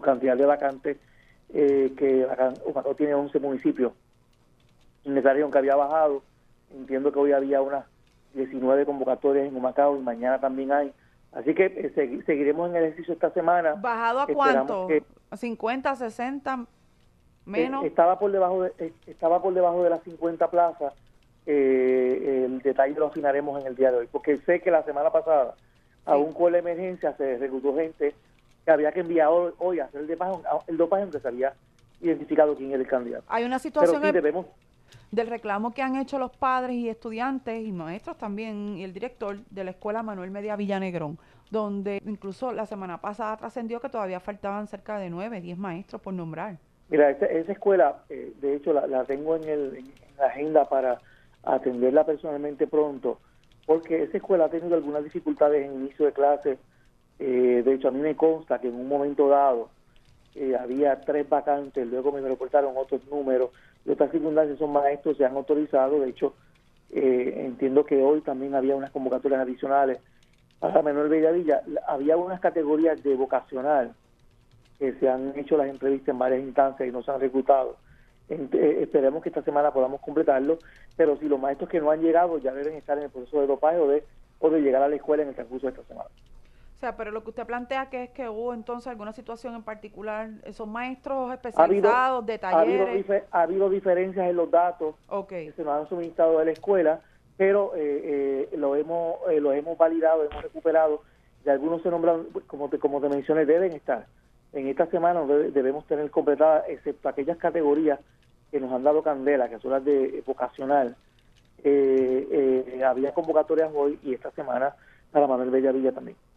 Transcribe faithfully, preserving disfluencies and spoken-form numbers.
cantidad de vacantes, eh, que Humacao tiene once municipios en esa región que había bajado. Entiendo que hoy había unas diecinueve convocatorias en Humacao y mañana también hay. Así que eh, segui- seguiremos en el ejercicio esta semana. ¿Bajado a Esperamos cuánto? que ¿cincuenta, sesenta, eh, menos? estaba por debajo de eh, estaba por debajo de las cincuenta plazas. Eh, el detalle lo afinaremos en el día de hoy, porque sé que la semana pasada, Sí. aún con la emergencia, se reclutó gente que había que enviar hoy, hoy a hacer el dopaje, el dopaje aunque se había identificado quién era el candidato. Hay una Pero situación sí e- debemos, del reclamo que han hecho los padres y estudiantes y maestros también, y el director de la escuela Manuel Media Villanegrón, donde incluso la semana pasada trascendió que todavía faltaban cerca de nueve, diez maestros por nombrar. mira, esa, esa escuela, eh, de hecho, la, la tengo en, el, en la agenda para atenderla personalmente pronto, porque esa escuela ha tenido algunas dificultades en inicio de clase. Eh, de hecho, a mí me consta que en un momento dado eh, había tres vacantes, luego me reportaron otros números, y otras circunstancias, son maestros, se han autorizado. De hecho, eh, entiendo que hoy también había unas convocatorias adicionales para Manuel Bellavilla. Había unas categorías de vocacional que se han hecho las entrevistas en varias instancias y no se han reclutado. Ent- eh, esperemos que esta semana podamos completarlo, pero si los maestros que no han llegado ya deben estar en el proceso de dopaje o de, o de llegar a la escuela en el transcurso de esta semana. O sea, pero lo que usted plantea que es que hubo entonces alguna situación en particular, esos maestros Ha habido, especializados de ha habido, talleres. dife- ha habido diferencias en los datos Ok. que se nos han suministrado de la escuela, pero eh, eh, lo hemos eh, lo hemos validado, hemos recuperado, y algunos se nombran, como te, como te mencioné, deben estar. En esta semana debe- debemos tener completadas, excepto aquellas categorías que nos han dado candela, que son las de eh, vocacional. Eh, eh, había convocatorias hoy y esta semana para Manuel Bellavilla también.